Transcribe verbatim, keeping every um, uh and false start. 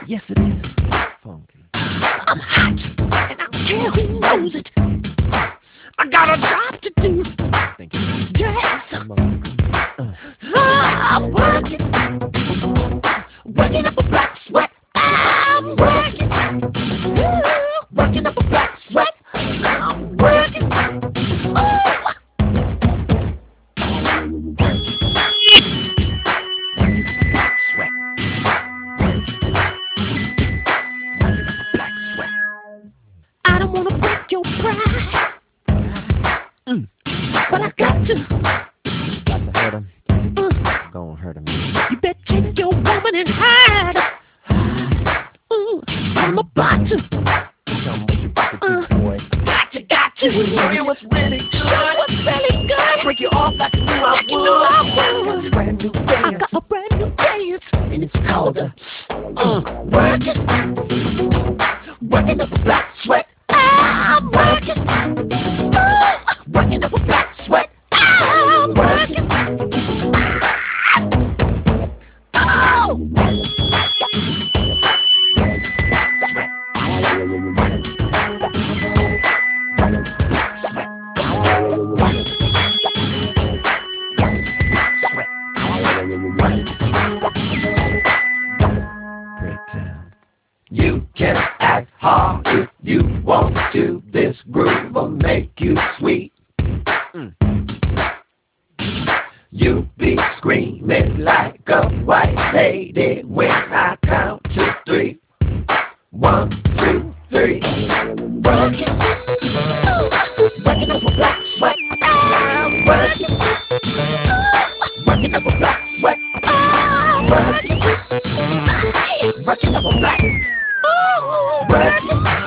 Yes, it is. Funky. I'm hot, and I don't care who knows it. I got a job to do. Thank you. Yes, Come on. Uh, I'm working, working up a black sweat. I'm working, working up a black sweat. I'm working. Oh. Black sweat. Working up a black sweat. I don't wanna break your pride, mm. but I got to. got to hurt him. Uh, Gonna hurt him. you better take your woman and hide. Uh, I'm about to. Tell me what you about to Uh, do, boy. got to, got to. Show you what's really Show good. what's really good. Break you off like you knew I Like you knew I would. would. Brand new I dance. got a brand new dance, and it's called a uh, working, working up a black sweat. I'm working, uh, working up a black sweat. I'm working. Oh, sweat, sweat, sweat. Breakdown. You can act hard if you want to. This groove will make you sweet. You be screaming like a white lady when I count to three. One, two, three. Working, uh, working up a black sweat. I'm working, uh, working up a black sweat. I'm working, uh, working up a black, uh, working.